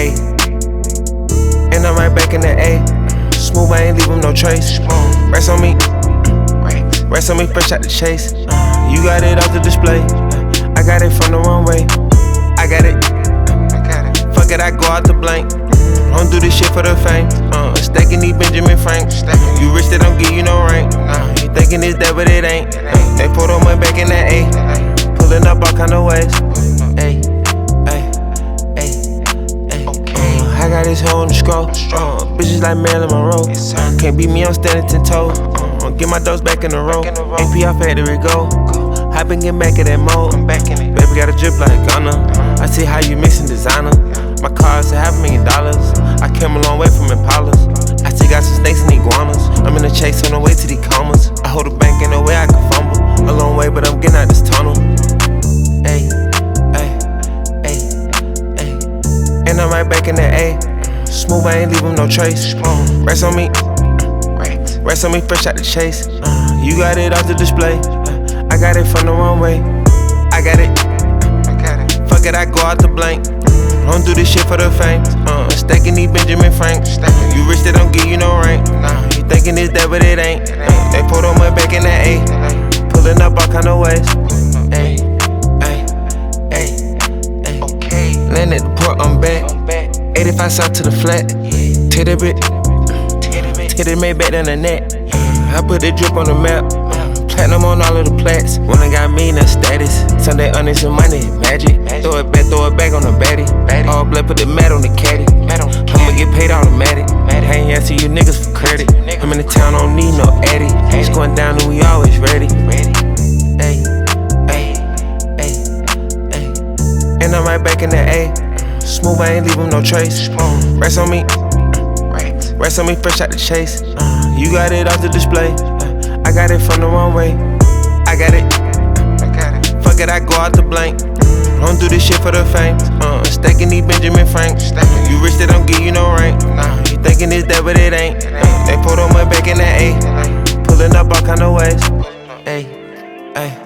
A. And I'm right back in the A. Smooth, I ain't leave him no trace. Rest on me, rest on me, fresh out the chase. You got it off the display. I got it from the runway. I got it. Fuck it, I go out the blank. Don't do this shit for the fame. Stacking these Benjamin Franks. You rich, they don't give you no rank. You thinking it's that, but it ain't. They put on my back in that A. Pulling up all kind of ways. Ay, ay, ay, ay. I got this hoe on the scroll. Bitches like Marilyn Monroe. Can't beat me, I'm standing 10 toes. Get my dogs back in the row. AP off factory go. I been getting back in that mode. Baby got a drip like Ghana. I see how you mixing designer. My car's a $500,000. I came a long way from Impalas. I still got some snakes and iguanas. I'm in the chase on the way to these commas. I hold a bank in the way I can fumble. A long way, but I'm getting out this tunnel. Ay, ay, ay, ay. And I'm right back in the A. Smooth, I ain't leave him no trace. Rest on me, rest on me, fresh out the chase. You got it off the display. I got it from the runway. I got it. Fuck it, I go out the blank. Don't do this shit for the fame. Stacking these Benjamin Franks. You rich, they don't give you no rank. You thinking it's that, but it ain't. They put on my back in that A. Pulling up all kind of ways. Ay, ay, ay, ay. Land at the port, I'm back. 85 south to the flat. Titty bit. Titty made back down the neck. I put the drip on the map. Platinum on all of the plats. When I got me, that's status. Sunday honest and money, magic. Throw it back on the baddie. All blood, put the mat on the caddy. I'ma get paid automatic. I ain't asking you niggas for credit. I'm in the town, don't need no addy. It's going down and we always ready. Ay, ay, ay, ay. And I'm right back in the A. Smooth, I ain't leave him no trace. Rest on me, rest on me, fresh out the chase. You got it off the display. I got it from the runway. I got it. Fuck it, I go out the blank. Don't do this shit for the fame. Stacking these Benjamin Franks. You rich, they don't give you no rank. You thinking it's that, but it ain't. They put on my back in that A. Pulling up all kind of ways. Ay, ay.